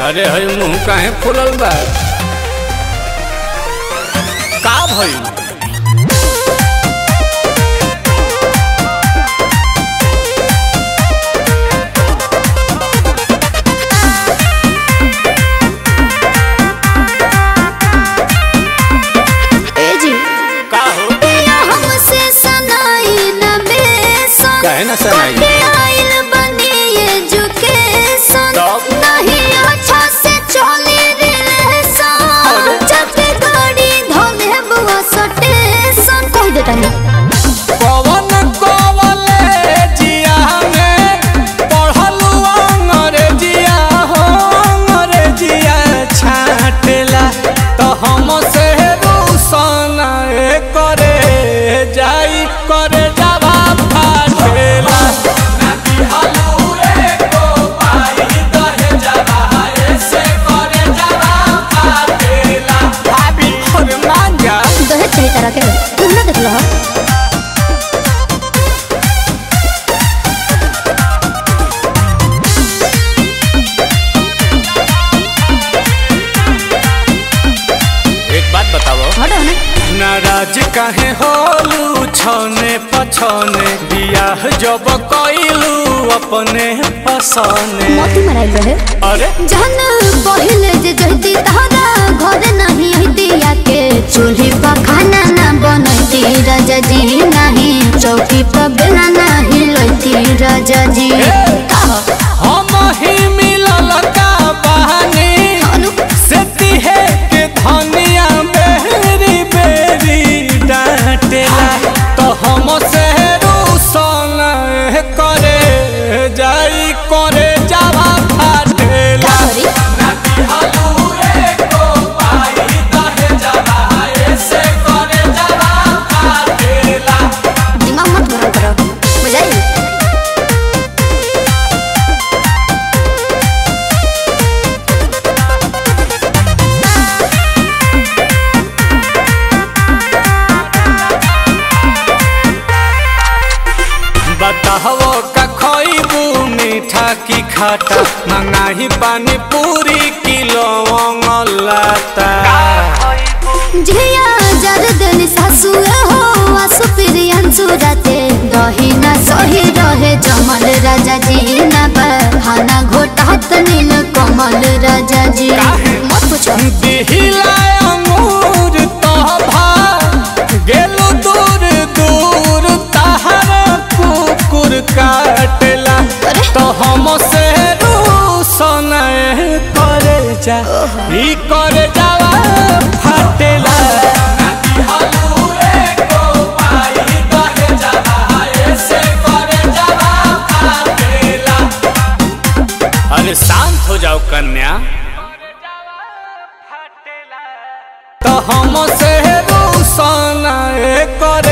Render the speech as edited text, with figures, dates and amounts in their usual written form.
अरे हई मुंह काहे फुलल बा? का भइल? काहे ना सनाई नहीं अच्छा से चले रिलेशन जब गाड़ी धोले बुआ सटेशन कह देता है पवन कॉलेजिया में पढ़लू अंग्रेजिया हो अंग्रेजिया छाटेला तो हम से रूसन करे जाई करे जावा फाटेला तुम ना देख लो एक बात बताओ नाराज काहे होलू छने पछने बियाह जब कइलू अपने पसने मोती मराइल रहे अरे जहन पहिले जे जहती तहरा घर नहीं हती के चूल्ही पर खाना ना बनती राजा जी नहीं चौकी पर बेला नहीं लती राजा जी हम ही मिलल का बहानी से तिहे के धनिया बेरी बेरी डांटेला तो हम से रूसन करे जाई करे जावा फाटेला बताहो का खइबू मीठा की खाटा मंगाही पानी पूरी किलो लाता झिया जरदन सासु हो आसु प्रियंसु राते दही ना सही रहे जमल राजा जी ना बहाना घोटात नील कमल राजा जी मत पूछो दिहिला अंगूर तो भा गेलु दूर दूर तहर कुकुर काटेला तो हम से रूसन करे जा ई करे जावा फाटेला अरे शांत हो जाओ कन्या तो हम से रूसन करे